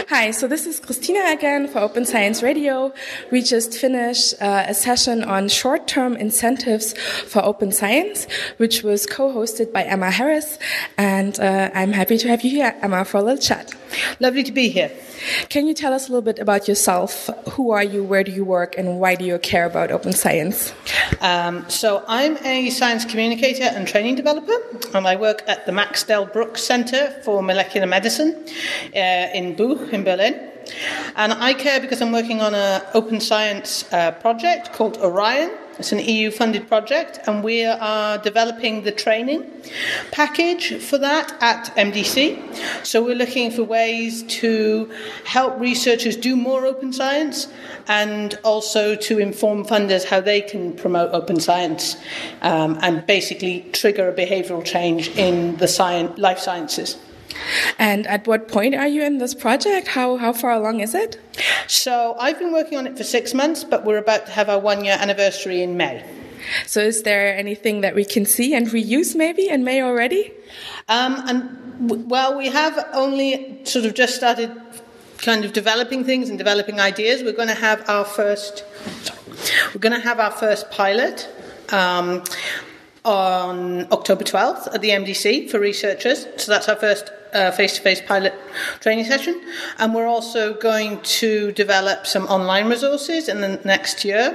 Hi, so this is Christina again for Open Science Radio. We just finished a session on short-term incentives for open science, which was co-hosted by Emma Harris, and I'm happy to have you here, Emma, for a little chat. Lovely to be here. Can you tell us a little bit about yourself? Who are you, where do you work, and why do you care about open science? So I'm a science communicator and training developer, and I work at the Max Delbruck Center for Molecular Medicine in Buch in Berlin. And I care because I'm working on an open science project called Orion. It's an EU-funded project, and we are developing the training package for that at MDC. So we're looking for ways to help researchers do more open science and also to inform funders how they can promote open science and basically trigger a behavioral change in the life sciences. And at what point are you in this project? How far along is it? So I've been working on it for 6 months, but we're about to have our 1-year anniversary in May. So is there anything that we can see and reuse maybe in May already? Well, we have only sort of just started kind of developing things and developing ideas. We're going to have our first pilot on October 12th at the MDC for researchers. So that's our first face-to-face pilot training session. And we're also going to develop some online resources in the next year.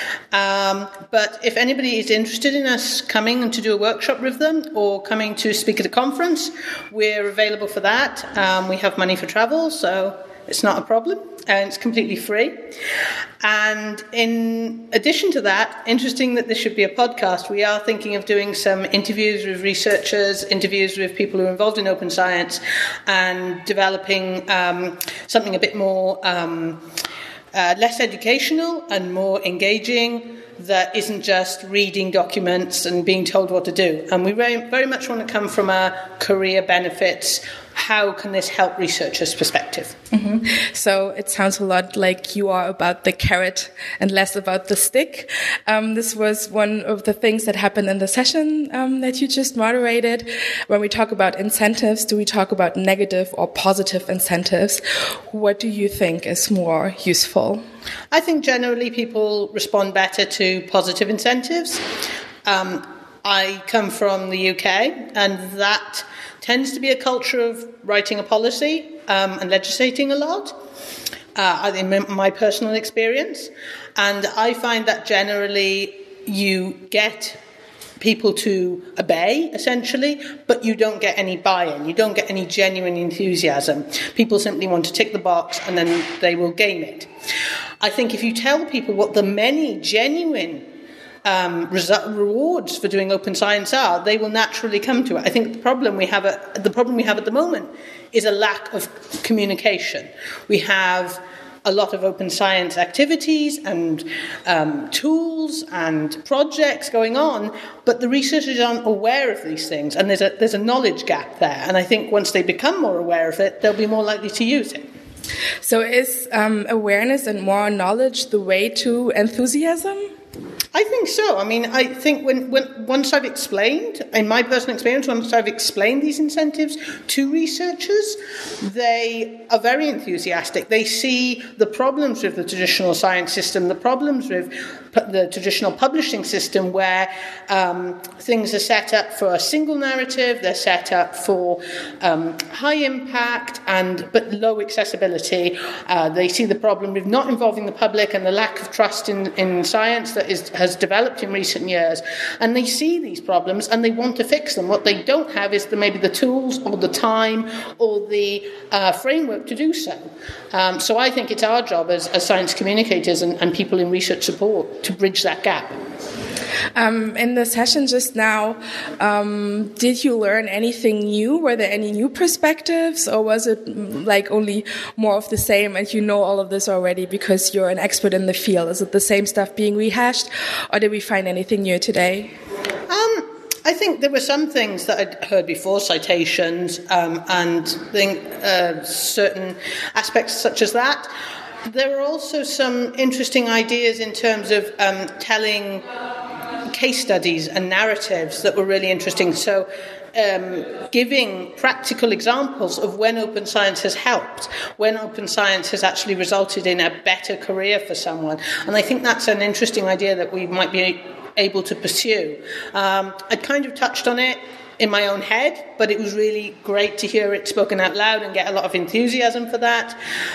But if anybody is interested in us coming to do a workshop with them or coming to speak at a conference, we're available for that. We have money for travel, so it's not a problem, and it's completely free. And in addition to that, interesting that this should be a podcast, we are thinking of doing some interviews with researchers, interviews with people who are involved in open science, and developing something a bit more less educational and more engaging, that isn't just reading documents and being told what to do. And we very much want to come from a career benefits, how can this help researchers perspective. Mm-hmm. So it sounds a lot like you are about the carrot and less about the stick. This was one of the things that happened in the session that you just moderated. When we talk about incentives, do we talk about negative or positive incentives? What do you think is more useful? I think generally people respond better to positive incentives. I come from the UK, and that tends to be a culture of writing a policy and legislating a lot, in my personal experience. And I find that generally you get people to obey, essentially, but you don't get any buy-in. You don't get any genuine enthusiasm. People simply want to tick the box and then they will game it. I think if you tell people what the many genuine rewards for doing open science are, they will naturally come to it. I think the problem we have at the moment is a lack of communication. We have a lot of open science activities and tools and projects going on, but the researchers aren't aware of these things, and there's a knowledge gap there. And I think once they become more aware of it, they'll be more likely to use it. So is awareness and more knowledge the way to enthusiasm? I think so. I mean, I think when once I've explained, in my personal experience, once I've explained these incentives to researchers, they are very enthusiastic. They see the problems with the traditional science system, the problems with the traditional publishing system, where things are set up for a single narrative, they're set up for high impact but low accessibility. They see the problem with not involving the public and the lack of trust in science that has developed in recent years, and they see these problems and they want to fix them. What they don't have is maybe the tools or the time or the framework to do so. So I think it's our job as science communicators and people in research support to bridge that gap. In the session just now, did you learn anything new? Were there any new perspectives, or was it like only more of the same and you know all of this already because you're an expert in the field? Is it the same stuff being rehashed, or did we find anything new today? I think there were some things that I'd heard before, citations and certain aspects such as that. There were also some interesting ideas in terms of telling case studies and narratives that were really interesting. So giving practical examples of when open science has helped, when open science has actually resulted in a better career for someone. And I think that's an interesting idea that we might be able to pursue. I kind of touched on it in my own head, but it was really great to hear it spoken out loud and get a lot of enthusiasm for that.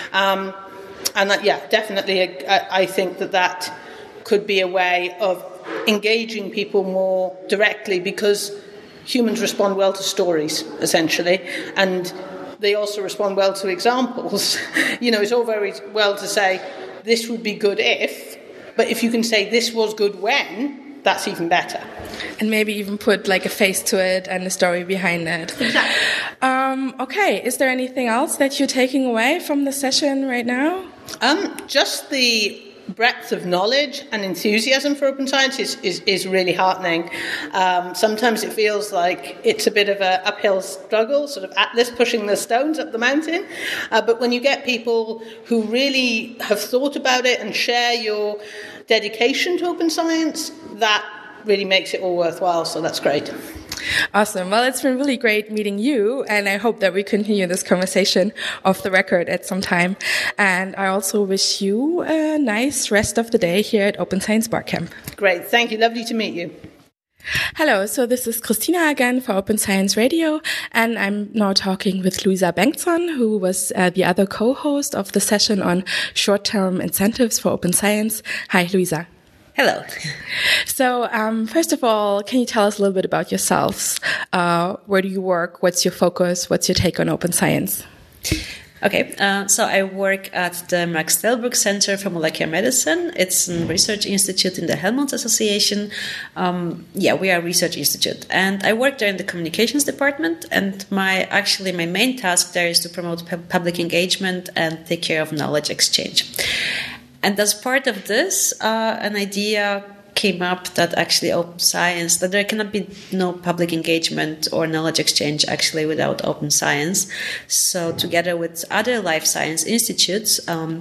And that, yeah, definitely, I think that could be a way of engaging people more directly, because humans respond well to stories, essentially, and they also respond well to examples. It's all very well to say, this would be good if, but if you can say this was good when, that's even better. And maybe even put like a face to it and a story behind it. Exactly. Okay, is there anything else that you're taking away from the session right now? Just the breadth of knowledge and enthusiasm for open science is really heartening. Sometimes it feels like it's a bit of an uphill struggle, sort of Atlas pushing the stones up the mountain. But when you get people who really have thought about it and share your dedication to open science, that really makes it all worthwhile. So that's great. Awesome. Well, it's been really great meeting you, and I hope that we continue this conversation off the record at some time. And I also wish you a nice rest of the day here at Open Science Barcamp. Great. Thank you. Lovely to meet you. Hello, so this is Christina again for Open Science Radio, and I'm now talking with Luisa Bengtsson, who was the other co-host of the session on short-term incentives for open science. Hi, Luisa. Hello. So, first of all, can you tell us a little bit about yourselves? Where do you work? What's your focus? What's your take on open science? Okay, so I work at the Max Delbrück Center for Molecular Medicine. It's a research institute in the Helmholtz Association. We are a research institute. And I work there in the communications department. And my main task there is to promote public engagement and take care of knowledge exchange. And as part of this, an idea came up that actually open science, that there cannot be no public engagement or knowledge exchange actually without open science. So together with other life science institutes,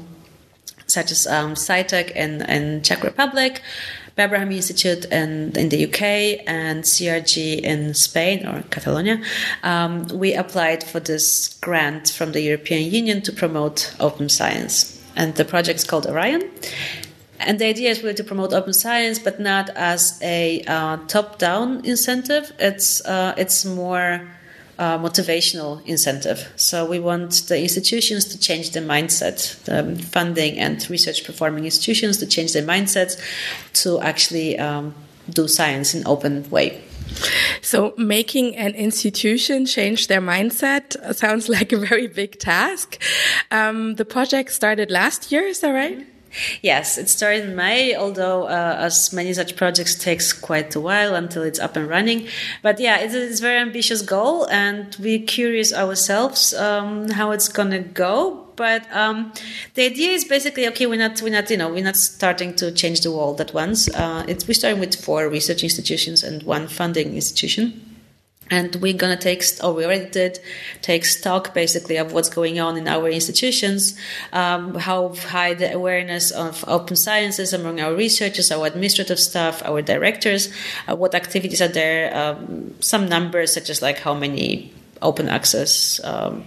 such as SciTech in Czech Republic, Abraham Institute in the UK, and CRG in Spain or Catalonia, we applied for this grant from the European Union to promote open science. And the project is called Orion. And the idea is really to promote open science, but not as a top-down incentive. It's more motivational incentive. So we want the institutions to change their mindset, the funding and research performing institutions to change their mindsets to actually do science in an open way. So making an institution change their mindset sounds like a very big task. The project started last year, is that right? Yes, it started in May, although as many such projects takes quite a while until it's up and running. But yeah, it's a very ambitious goal, and we're curious ourselves how it's gonna go. But the idea is basically, okay, we're not starting to change the world at once. We're starting with 4 research institutions and 1 funding institution. And we're going to we already did take stock basically of what's going on in our institutions, how high the awareness of open science is among our researchers, our administrative staff, our directors, what activities are there, some numbers such as like how many open access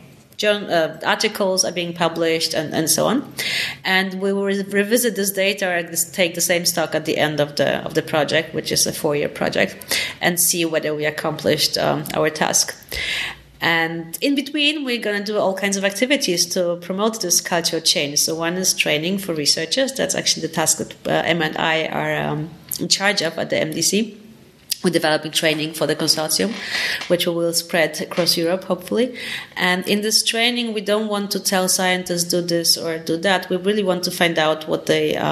articles are being published and so on. And we will revisit this data or take the same stock at the end of the project, which is a 4-year project, and see whether we accomplished our task. And in between, we're going to do all kinds of activities to promote this cultural change. So one is training for researchers. That's actually the task that Emma and I are in charge of at the MDC. We're developing training for the consortium, which we will spread across Europe, hopefully. And in this training, we don't want to tell scientists do this or do that. We really want to find out what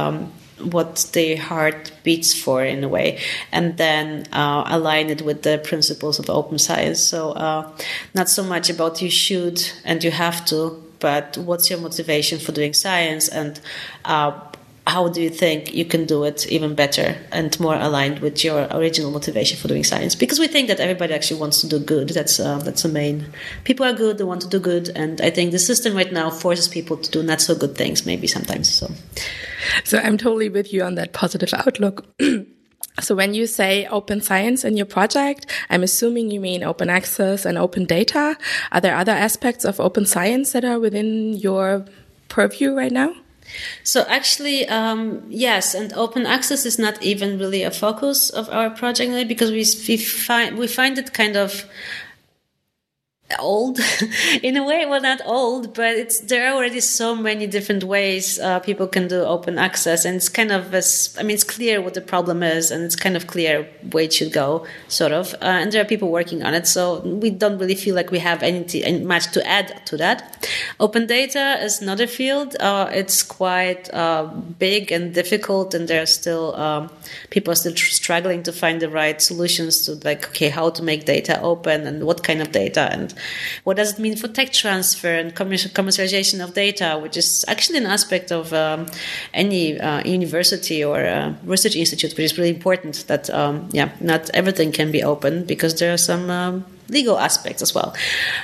their heart beats for in a way, and then align it with the principles of open science. So not so much about you should and you have to, but what's your motivation for doing science, and how do you think you can do it even better and more aligned with your original motivation for doing science? Because we think that everybody actually wants to do good. That's the main. People are good, they want to do good, and I think the system right now forces people to do not so good things maybe sometimes. So I'm totally with you on that positive outlook. So when you say open science in your project, I'm assuming you mean open access and open data. Are there other aspects of open science that are within your purview right now? So actually, yes, and open access is not even really a focus of our project because we find it kind of old in a way. Well, not old, but there are already so many different ways people can do open access, and it's kind of it's clear what the problem is, and it's kind of clear where it should go, sort of. And there are people working on it, so we don't really feel like we have much to add to that. Open data is another field. It's quite big and difficult, and there are still people are still struggling to find the right solutions to how to make data open and what kind of data and what does it mean for tech transfer and commercialization of data, which is actually an aspect of any university or research institute, which is really important that, not everything can be open because there are some legal aspects as well.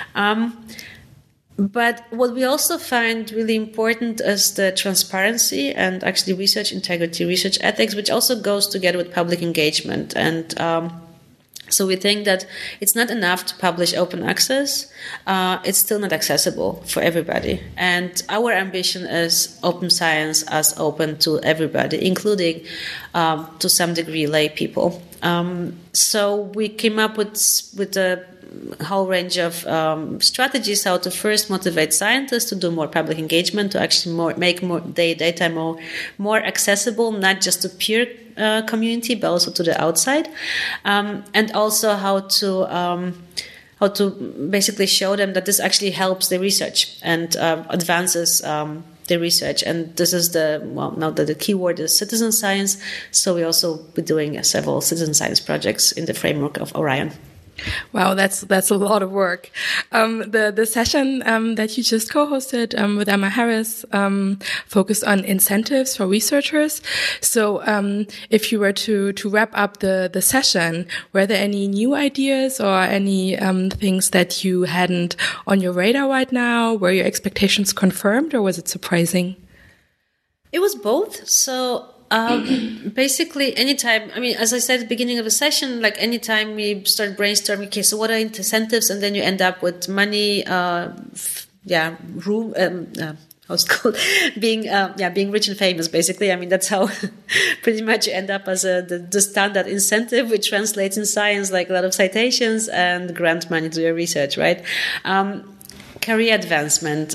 But what we also find really important is the transparency and actually research integrity, research ethics, which also goes together with public engagement. And so we think that it's not enough to publish open access. It's still not accessible for everybody. And our ambition is open science as open to everybody, including, to some degree, lay people. So we came up with a whole range of strategies how to first motivate scientists to do more public engagement, to actually make more data more accessible, not just to peer community, but also to the outside, and also how to basically show them that this actually helps the research and advances the research. And this is now that the keyword is citizen science, so we also be doing several citizen science projects in the framework of Orion. Wow, that's a lot of work. The session that you just co-hosted with Emma Harris focused on incentives for researchers. So if you were to wrap up the session, were there any new ideas or any things that you hadn't on your radar right now? Were your expectations confirmed, or was it surprising? It was both. So basically, anytime, as I said at the beginning of the session, anytime we start brainstorming, okay, so what are incentives? And then you end up with money, how's it called? Being rich and famous, basically. That's how pretty much you end up as the standard incentive, which translates in science like a lot of citations and grant money to your research, right? Career advancement.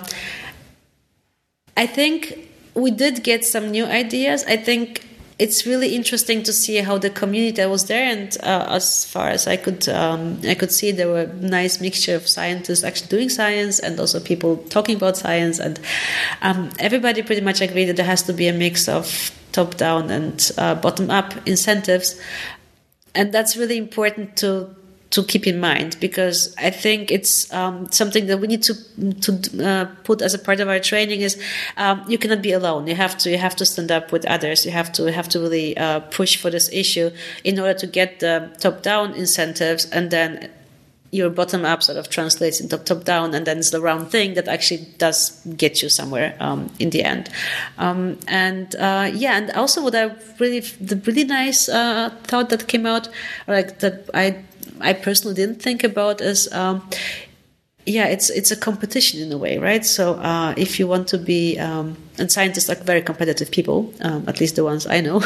I think we did get some new ideas. I think it's really interesting to see how the community that was there, and as far as I could see, there were a nice mixture of scientists actually doing science and also people talking about science, and everybody pretty much agreed that there has to be a mix of top-down and bottom-up incentives, and that's really important to keep in mind, because I think it's something that we need to put as a part of our training is you cannot be alone. You have to stand up with others. You have to really push for this issue in order to get the top-down incentives, and then your bottom-up sort of translates into top-down, and then it's the round thing that actually does get you somewhere in the end. And also the really nice thought that came out, that I personally didn't think about is, it's a competition in a way, right? So if you want to be, and scientists are very competitive people, at least the ones I know.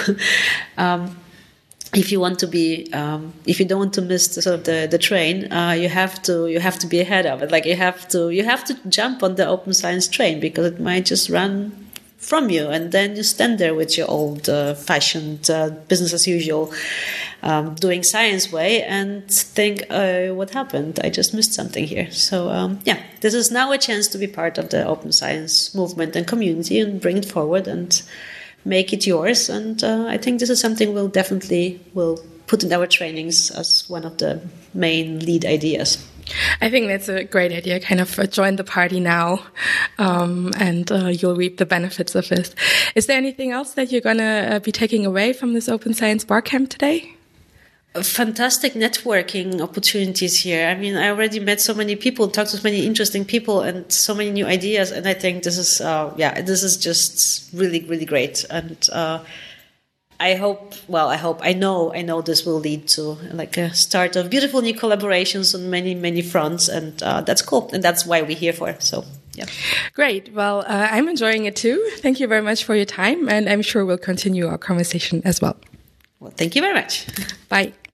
If you want to be, if you don't want to miss the train, you have to be ahead of it. You have to jump on the open science train, because it might just run from you, and then you stand there with your old fashioned business as usual doing science way and think, oh, what happened? I just missed something here. So this is now a chance to be part of the open science movement and community and bring it forward and make it yours. And I think this is something we'll definitely put in our trainings as one of the main lead ideas. I think that's a great idea, kind of join the party now, and you'll reap the benefits of it. Is there anything else that you're going to be taking away from this Open Science Barcamp today? Fantastic networking opportunities here. I already met so many people, talked to so many interesting people, and so many new ideas. And I think this is just really, really great. And I know this will lead to like a start of beautiful new collaborations on many, many fronts, and that's cool. And that's why we're here for. So, yeah. Great. Well, I'm enjoying it too. Thank you very much for your time, and I'm sure we'll continue our conversation as well. Well, thank you very much. Bye.